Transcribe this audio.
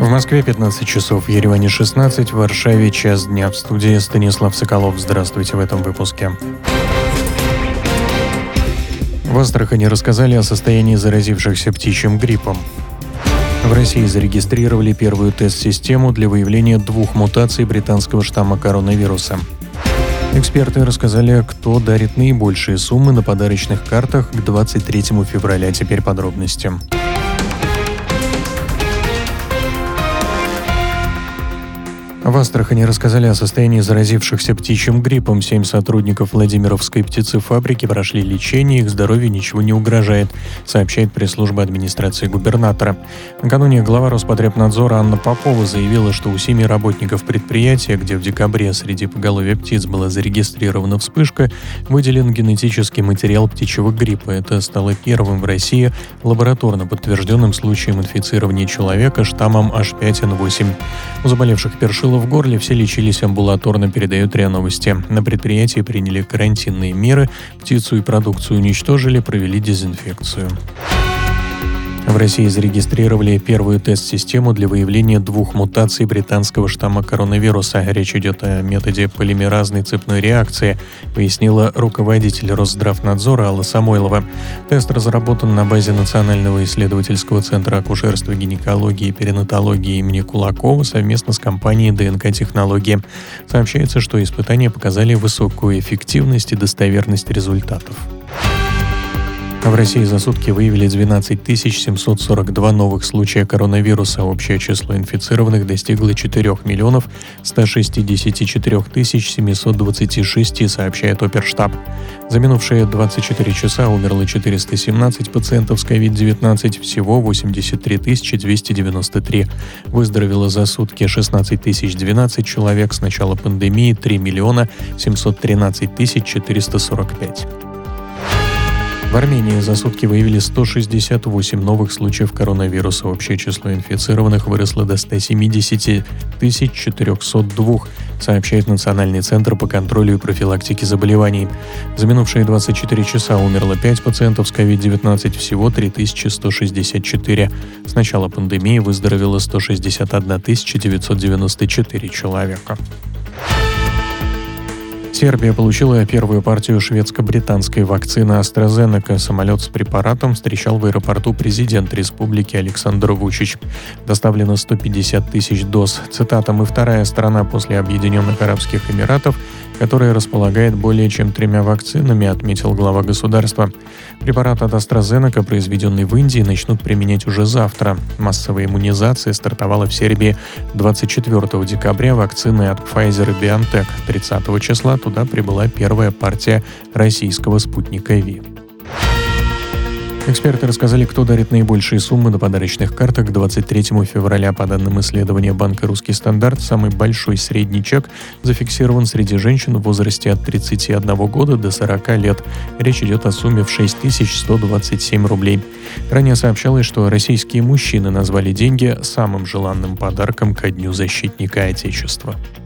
В Москве 15 часов, в Ереване 16, в Варшаве час дня. В студии Станислав Соколов. Здравствуйте в этом выпуске. В Астрахани рассказали о состоянии заразившихся птичьим гриппом. В России зарегистрировали первую тест-систему для выявления 2 мутаций британского штамма коронавируса. Эксперты рассказали, кто дарит наибольшие суммы на подарочных картах к 23 февраля. Теперь подробности. В Астрахани рассказали о состоянии заразившихся птичьим гриппом. 7 сотрудников Владимировской птицефабрики прошли лечение, их здоровью ничего не угрожает, сообщает пресс-служба администрации губернатора. Накануне глава Роспотребнадзора Анна Попова заявила, что у 7 работников предприятия, где в декабре среди поголовья птиц была зарегистрирована вспышка, выделен генетический материал птичьего гриппа. Это стало первым в России лабораторно подтвержденным случаем инфицирования человека штаммом H5N8. У заболевших першило в горле, все лечились амбулаторно, передает РИА Новости. На предприятии приняли карантинные меры, птицу и продукцию уничтожили, провели дезинфекцию. В России зарегистрировали первую тест-систему для выявления 2 мутаций британского штамма коронавируса. Речь идет о методе полимеразной цепной реакции, пояснила руководитель Росздравнадзора Алла Самойлова. Тест разработан на базе Национального исследовательского центра акушерства, гинекологии и перинатологии имени Кулакова совместно с компанией ДНК-технологии. Сообщается, что испытания показали высокую эффективность и достоверность результатов. В России за сутки выявили 12 742 новых случая коронавируса. Общее число инфицированных достигло 4 164 726, сообщает Оперштаб. За минувшие 24 часа умерло 417 пациентов с COVID-19, всего 83 293. Выздоровело за сутки 16 012 человек, с начала пандемии 3 713 445. В Армении за сутки выявили 168 новых случаев коронавируса. Общее число инфицированных выросло до 170 402, сообщает Национальный центр по контролю и профилактике заболеваний. За минувшие 24 часа умерло 5 пациентов с COVID-19, всего 3164. С начала пандемии выздоровело 161 994 человека. Сербия получила первую партию шведско-британской вакцины AstraZeneca. Самолет с препаратом встречал в аэропорту президент республики Александр Вучич. Доставлено 150 тысяч доз. Цитата: «Мы вторая страна после Объединенных Арабских Эмиратов, которая располагает более чем 3 вакцинами», отметил глава государства. Препарат от AstraZeneca, произведенный в Индии, начнут применять уже завтра. Массовая иммунизация стартовала в Сербии 24 декабря. Вакцины от Pfizer и BioNTech. 30 числа туда прибыла первая партия российского спутника Ви. Эксперты рассказали, кто дарит наибольшие суммы на подарочных картах к 23 февраля. По данным исследования банка «Русский стандарт», самый большой средний чек зафиксирован среди женщин в возрасте от 31 года до 40 лет. Речь идет о сумме в 6127 рублей. Ранее сообщалось, что российские мужчины назвали деньги самым желанным подарком ко Дню защитника Отечества.